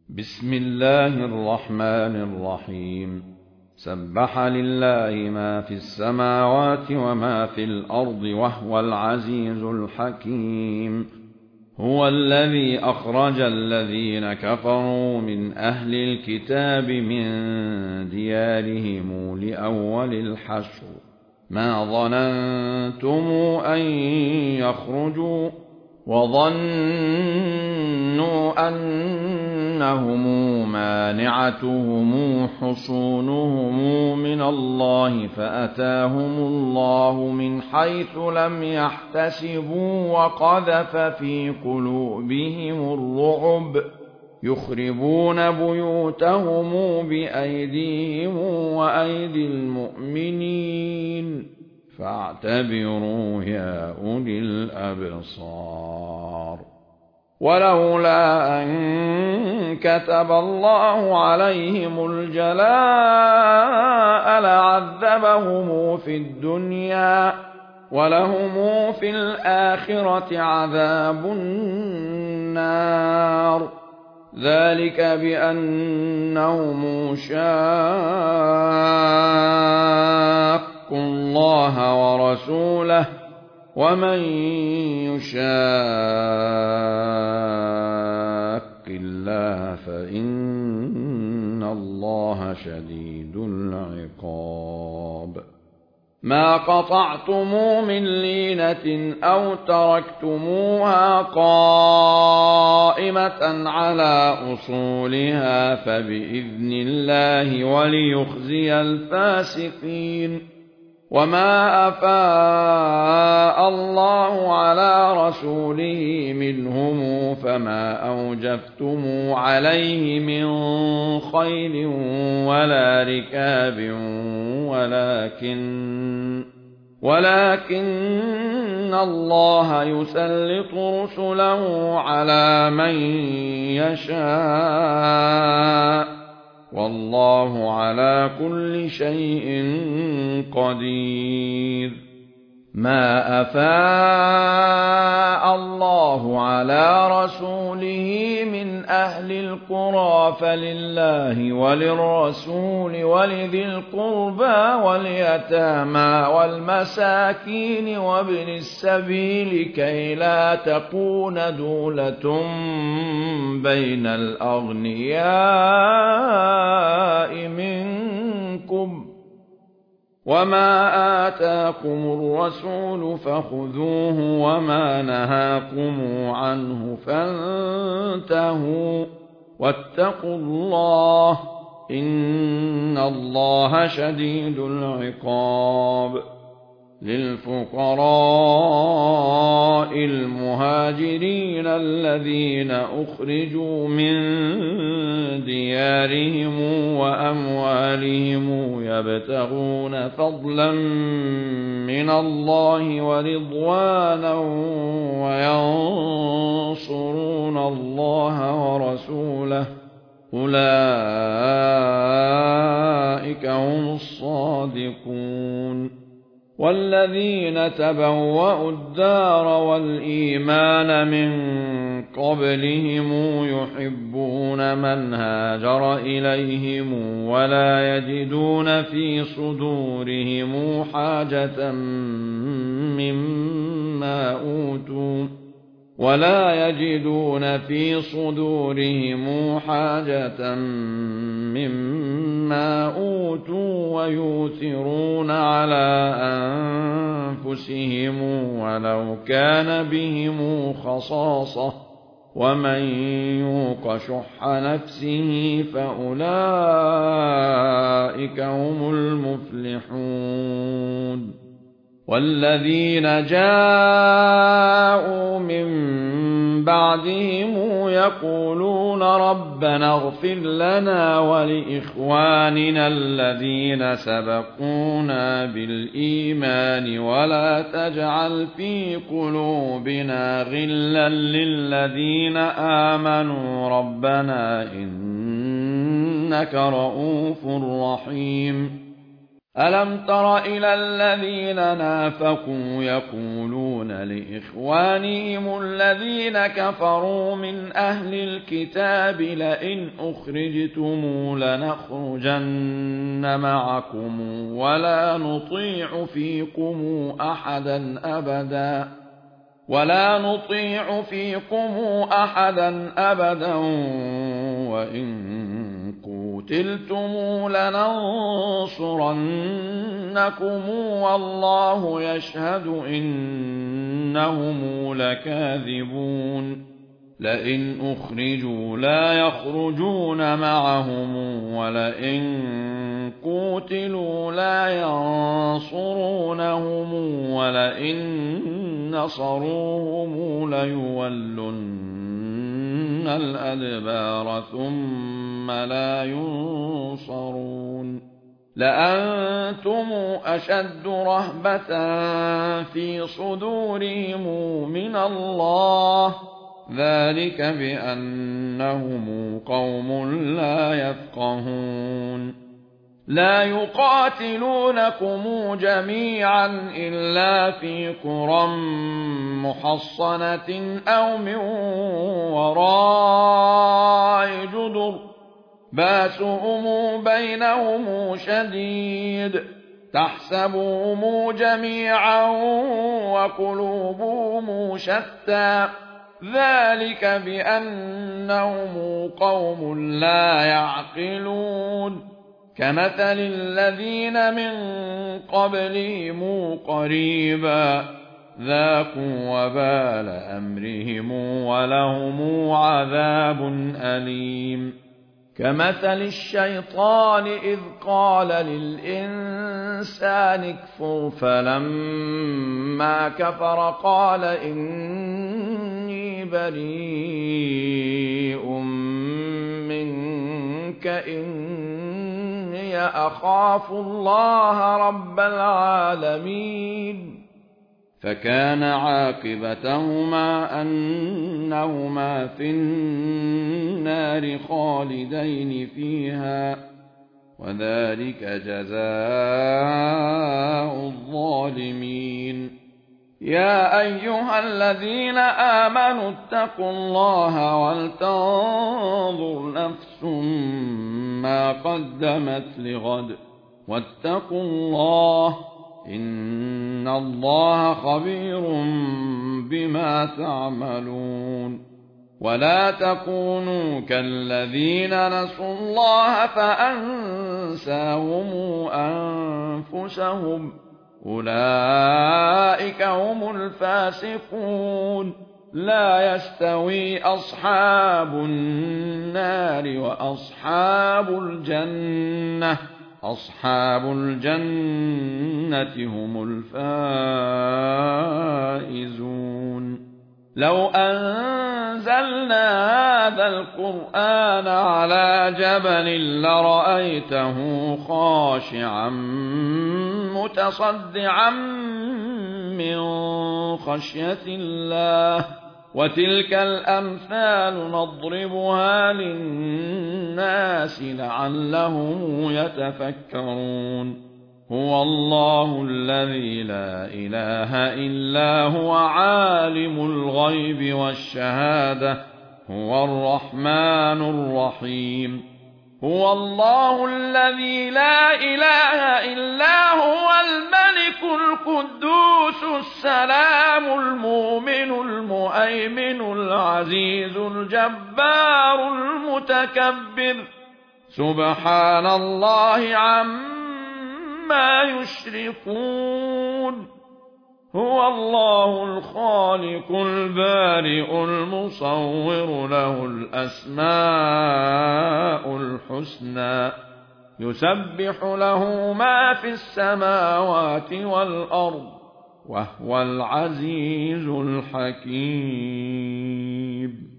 بسم الله الرحمن الرحيم. سبح لله ما في السماوات وما في الأرض وهو العزيز الحكيم. هو الذي أخرج الذين كفروا من أهل الكتاب من ديارهم لأول الحشر ما ظننتم أن يخرجوا وظنوا أنهم مانعتهم حصونهم من الله فأتاهم الله من حيث لم يحتسبوا وقذف في قلوبهم الرعب يخربون بيوتهم بأيديهم وأيدي المؤمنين فاعتبروا يا أولي الأبصار. ولولا أن كتب الله عليهم الجلاء لعذبهم في الدنيا ولهم في الآخرة عذاب النار. ذلك بأنهم شاقوا الله ورسوله ومن يشاق الله فإن الله شديد العقاب. ما قطعتم من لينة أو تركتموها قائمة على أصولها فبإذن الله وليخزي الفاسقين. وما أفاء الله على رسوله منهم فما أوجفتم عليه من خيل ولا ركاب ولكن الله يسلط رسله على من يشاء والله على كل شيء قدير. ما أفاء الله على رسوله من أهل القرى فلله وللرسول ولذي القربى واليتامى والمساكين وابن السبيل كي لا تكون دولة بين الأغنياء منكم. وما آتاكم الرسول فخذوه وما نهاكم عنه فانتهوا واتقوا الله إن الله شديد العقاب. للفقراء المهاجرين الذين أخرجوا من ديارهم وأموالهم يبتغون فضلا من الله ورضوانا وينصرون الله ورسوله أولئك هم الصادقون. والذين تبوأوا الدار والإيمان من قبلهم يحبون من هاجر إليهم ولا يجدون في صدورهم حاجة مما أوتوا ويؤثرون على أنفسهم ولو كان بهم خصاصة ومن يوق شح نفسه فأولئك هم المفلحون. والذين جاءوا من بعدهم يقولون ربنا اغفر لنا ولإخواننا الذين سبقونا بالإيمان ولا تجعل في قلوبنا غلا للذين آمنوا ربنا إنك رؤوف رحيم. ألم تر إلى الذين نافقوا يقولون لإخوانهم الذين كفروا من أهل الكتاب لئن أخرجتم لنخرجن معكم ولا نطيع فيكم أحدا أبدا وإن قتلتم لننصرنكم والله يشهد إنهم لكاذبون لئن أخرجوا لا يخرجون معهم ولئن قتلوا لا ينصرونهم ولئن نصروهم ليولن الأدبار ثم لا ينصرون لأنتم أشد رهبة في صدورهم من الله ذلك بأنهم قوم لا يفقهون لا يقاتلونكم جميعا إلا في قرى محصنة أو من وراء جدر باسهم بينهم شديد تحسبهم جميعا وقلوبهم شتى ذلك بأنهم قوم لا يعقلون كمثل الذين من قبلهم قريبا ذاقوا وبال أمرهم ولهم عذاب أليم كمثل الشيطان إذ قال للإنسان اكفر فلما كفر قال إني بريء منك إني أخاف الله رب العالمين فكان عاقبتهما أنهما في النار خالدين فيها وذلك جزاء الظالمين يا أيها الذين آمنوا اتقوا الله ولتنظر نفس ما قدمت لغد واتقوا الله إن الله خبير بما تعملون ولا تكونوا كالذين نسوا الله فأنساهم أنفسهم أولئك هم الفاسقون لا يستوي أصحاب النار وأصحاب الجنة أصحاب الجنة هم الفائزون لو أنزلنا هذا القرآن على جبل لرأيته خاشعا متصدعا من خشية الله وتلك الأمثال نضربها للناس لعلهم يتفكرون هو الله الذي لا إله إلا هو عالم الغيب والشهادة هو الرحمن الرحيم هو الله الذي لا إله إلا هو الملك القدوس السلام المؤمن المهيمن العزيز الجبار المتكبر سبحان الله عما يشركون هو الله الخالق البارئ المصور له الأسماء الحسنى يسبح له ما في السماوات والأرض وهو العزيز الحكيم